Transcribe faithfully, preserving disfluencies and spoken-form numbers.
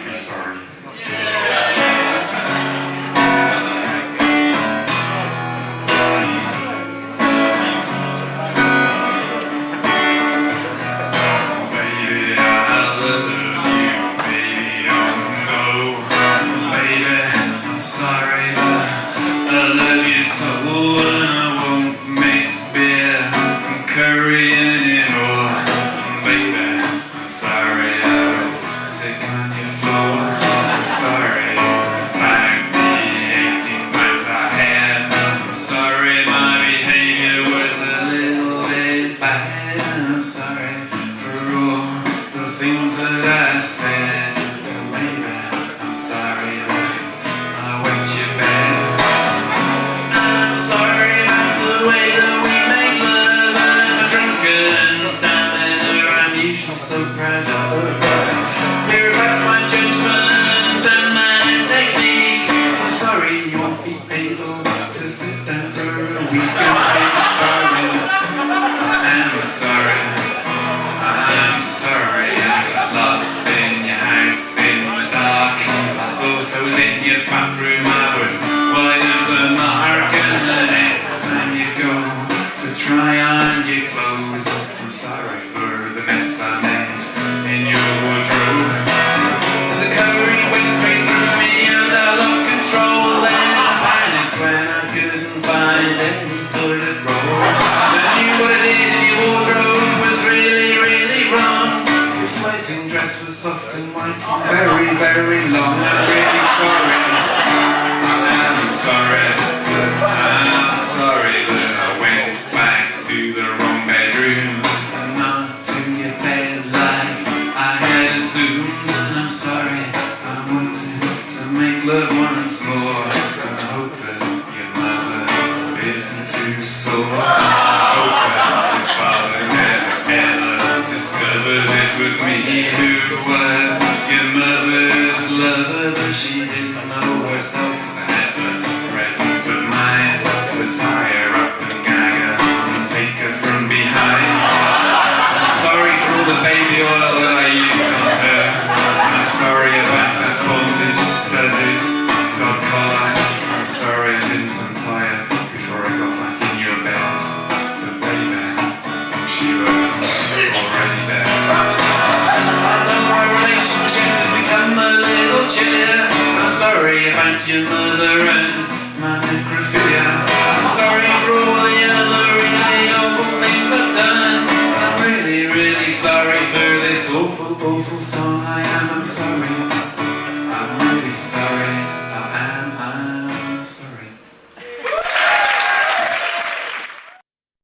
be sorry. Baby, I love you. Baby, oh no. Baby, I'm sorry, but I love you so, and I won't mix beer and curry anymore. Baby, I'm sorry I was sick on your floor. I'm sorry about the eighteen pints I had. I'm sorry my behavior was a little bit bad. I'm sorry for all the things that I said. Baby, I'm sorry that I wet your bed. I'm sorry about the way that we make love. I'm a drunken stammerer, I'm usually so proud of. Here reflects my judgment and my technique. I'm sorry you won't be able to sit down for a week. I'm sorry, I'm sorry, I'm sorry. I got lost in your house in the dark. My photos in your bathroom, I was wide of the mark. And the next time you go to try on your clothes, I'm sorry for the mess I made in your wardrobe. The curry went straight through me and I lost control. Then I panicked when I couldn't find any toilet roll. I knew what I did in your wardrobe was really, really wrong. Your wedding dress was soft and white and very, very long. I'm really sorry. I'm sorry, but I'm sorry that I went back to the wrong bedroom and not to your bed like I had assumed. And I'm sorry, I wanted to make love once more. And I hope that your mother isn't too sore. I hope that your father never ever discovers it was me who was your mother's lover. But she didn't know herself, 'cause I had the presence of mind to tie her up and gag her and take her from behind. I'm sorry for all the baby oil that I used on her. I'm sorry about that bondage studded dog collar. I'm sorry I didn't untie her before I got back in your bed. But baby, I think she was already dead. I know our relationship has become a little chillier. I'm sorry about your mother and my necrophilia. I'm sorry for all the other really awful things I've done. I'm really, really sorry for this awful, awful song. I am, I'm sorry.